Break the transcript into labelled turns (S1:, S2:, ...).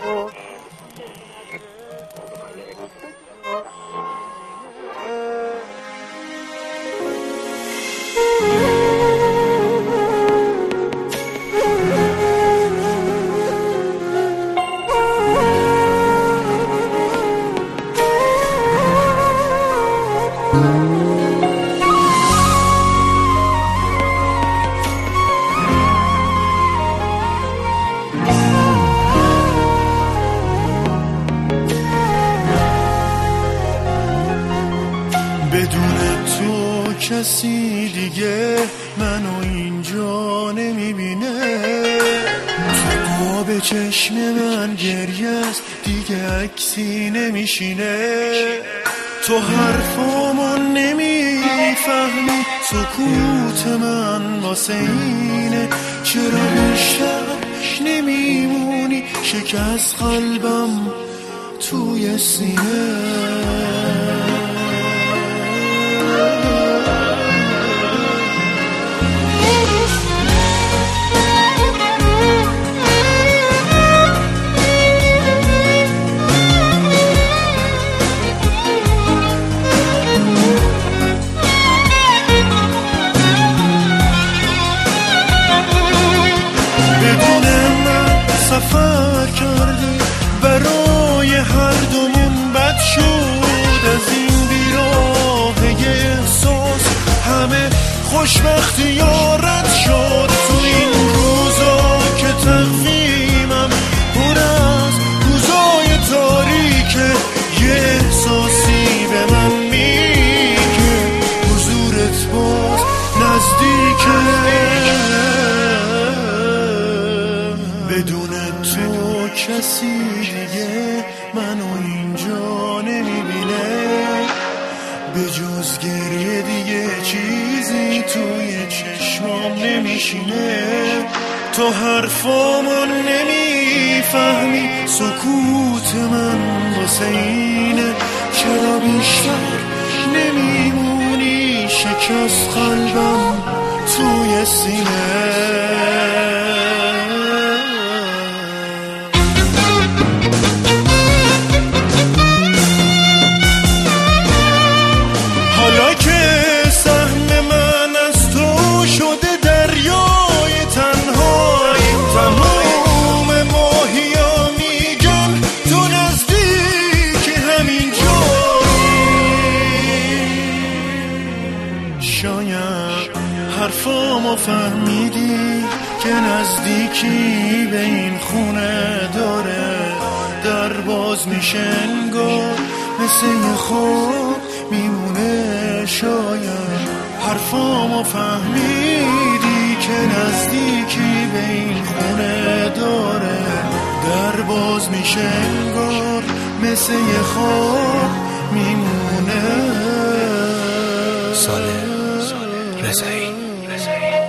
S1: بدون تو کسی دیگه منو اینجا نمیبینه. تو آب چشم من گریه است دیگه عکسی نمیشینه. تو حرفامو نمیفهمی، سکوت من واسه اینه. چرا بیشتر نمیمونی؟ شکست قلبم توی سینه. سفر کردی برای هر دومون، بد شد از این بیراهه احساس. همه خوشبختی یارت شد تو این روزا که تقویمم پر از روزای تاریکه. یه احساسی به من میگه حضورت باز نزدیکه. بدون تو کسی دیگه منو اینجا نمیبینه. به جز گریه دیگه چیزی توی چشمام نمیشینه. تو حرفامو نمیفهمی، سکوت من واسه اینه. چرا بیشتر نمیمونی؟ شکست قلبم توی سینه. شاید حرفامو فهمیدی که نزدیکی به این خونه داره. در باز میشه انگار مثل یه خواب میمونه. شاید حرفامو فهمیدی که نزدیکی به این خونه داره. در باز میشه انگار مثل یه خواب میمونه.
S2: ساله رضایی